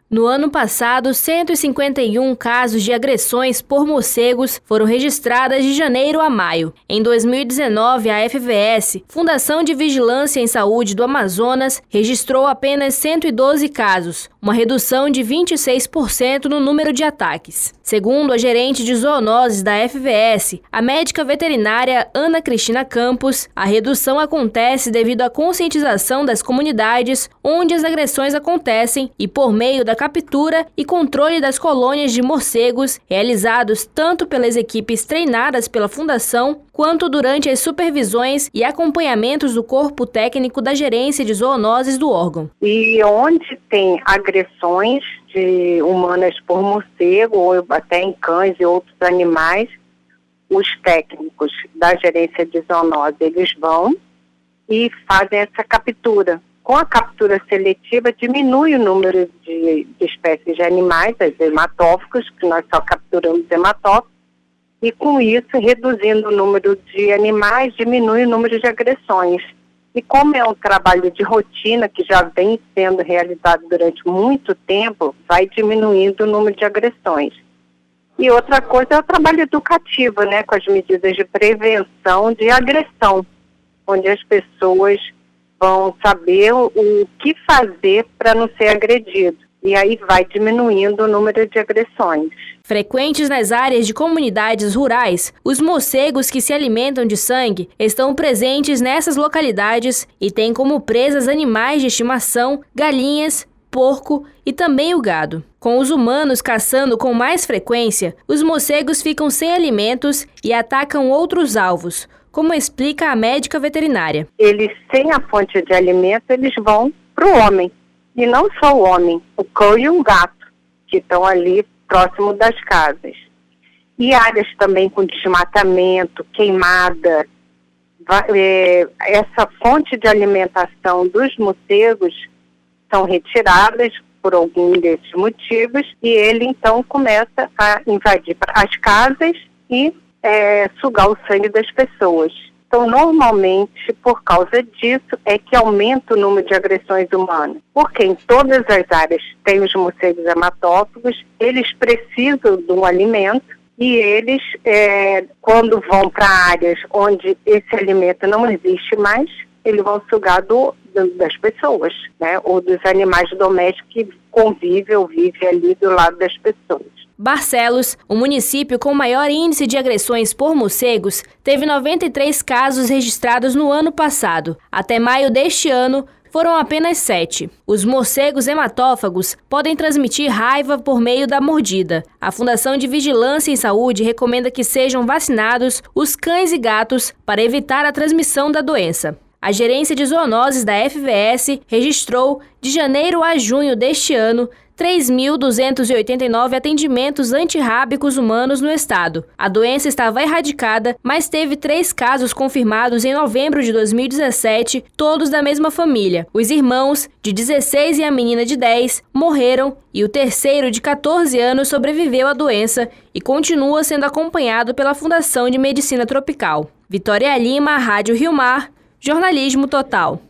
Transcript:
No ano passado, 151 casos de agressões por morcegos foram registradas de janeiro a maio. Em 2019, a FVS, Fundação de Vigilância em Saúde do Amazonas, registrou apenas 112 casos, uma redução de 26% no número de ataques. Segundo a gerente de zoonoses da FVS, a médica veterinária Ana Cristina Campos, a redução acontece devido à conscientização das comunidades onde as agressões acontecem e por meio da captura e controle das colônias de morcegos, realizados tanto pelas equipes treinadas pela Fundação, quanto durante as supervisões e acompanhamentos do corpo técnico da gerência de zoonoses do órgão. E onde tem agressões humanas por morcego, ou até em cães e outros animais, os técnicos da gerência de zoonose, eles vão e fazem essa captura. Com a captura seletiva, diminui o número de espécies de animais, as hematófagos, que nós só capturamos hematófagos, e com isso, reduzindo o número de animais, diminui o número de agressões. E como é um trabalho de rotina que já vem sendo realizado durante muito tempo, vai diminuindo o número de agressões. E outra coisa é o trabalho educativo, né, com as medidas de prevenção de agressão, onde as pessoas vão saber o que fazer para não ser agredido. E aí vai diminuindo o número de agressões. Frequentes nas áreas de comunidades rurais, os morcegos que se alimentam de sangue estão presentes nessas localidades e têm como presas animais de estimação, galinhas, porco e também o gado. Com os humanos caçando com mais frequência, os morcegos ficam sem alimentos e atacam outros alvos, como explica a médica veterinária. Eles, sem a fonte de alimento, eles vão para o homem. E não só o homem, o cão e o gato, que estão ali próximo das casas. E áreas também com desmatamento, queimada. Essa fonte de alimentação dos morcegos são retiradas por algum desses motivos e ele então começa a invadir as casas e sugar o sangue das pessoas. Então, normalmente, por causa disso, é que aumenta o número de agressões humanas. Porque em todas as áreas tem os morcegos hematófagos, eles precisam de um alimento e eles, quando vão para áreas onde esse alimento não existe mais, eles vão sugar das pessoas, né? Ou dos animais domésticos que convivem ou vivem ali do lado das pessoas. Barcelos, o município com maior índice de agressões por morcegos, teve 93 casos registrados no ano passado. Até maio deste ano, foram apenas 7. Os morcegos hematófagos podem transmitir raiva por meio da mordida. A Fundação de Vigilância em Saúde recomenda que sejam vacinados os cães e gatos para evitar a transmissão da doença. A gerência de zoonoses da FVS registrou, de janeiro a junho deste ano, 3.289 atendimentos antirrábicos humanos no estado. A doença estava erradicada, mas teve 3 casos confirmados em novembro de 2017, todos da mesma família. Os irmãos, de 16 e a menina de 10, morreram e o terceiro, de 14 anos, sobreviveu à doença e continua sendo acompanhado pela Fundação de Medicina Tropical. Vitória Lima, Rádio Rio Mar, Jornalismo Total.